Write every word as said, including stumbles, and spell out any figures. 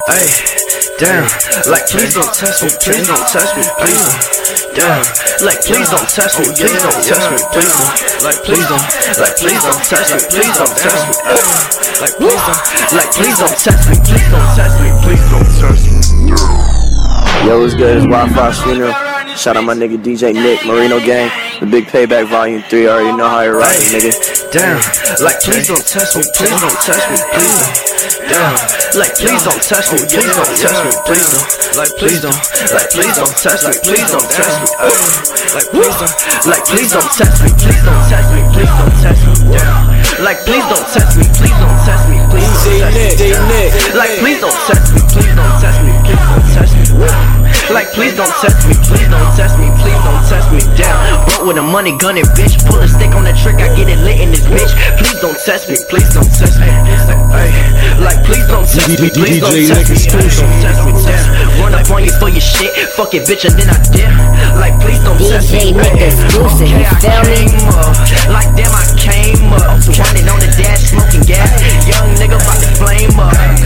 Ay, damn, like please don't test me, please don't test me, please don't. Damn, like please don't test me, please don't test me, please don't. Like please don't, like please don't test me, please don't test me. Like please don't, like please don't test me, please don't test me, please don't test me. Yo, what's good? It's Wi-Fi Funeral. Shout out my nigga D J Nick, Marino Gang, The Big Payback Volume three. Already know how you ride, nigga. Damn, like please don't test me, please don't test me, please don't. Damn, like please don't test me, please don't test me, please don't. Like please don't, like please don't test me, please don't test me. Like please don't, like please don't test me, please don't test me, please don't test me. Damn, like please don't test me, please don't test me, please don't test me. Like please don't test me, please don't test me, please don't test me. Like please don't test me, please don't test me, please don't test me. Down, brought with a money gunning bitch. Pull a stick on the trick, I get it lit in this bitch. Please don't test me, please don't test me. Like please don't test me, please don't test me, please don't test me. Down, run up on you for your shit, fuck it bitch and then I dip. Like please don't test me. D J Nick exclusive, you feel me? Like damn I came up, running on the dash, smoking gas. Young nigga about to flame up.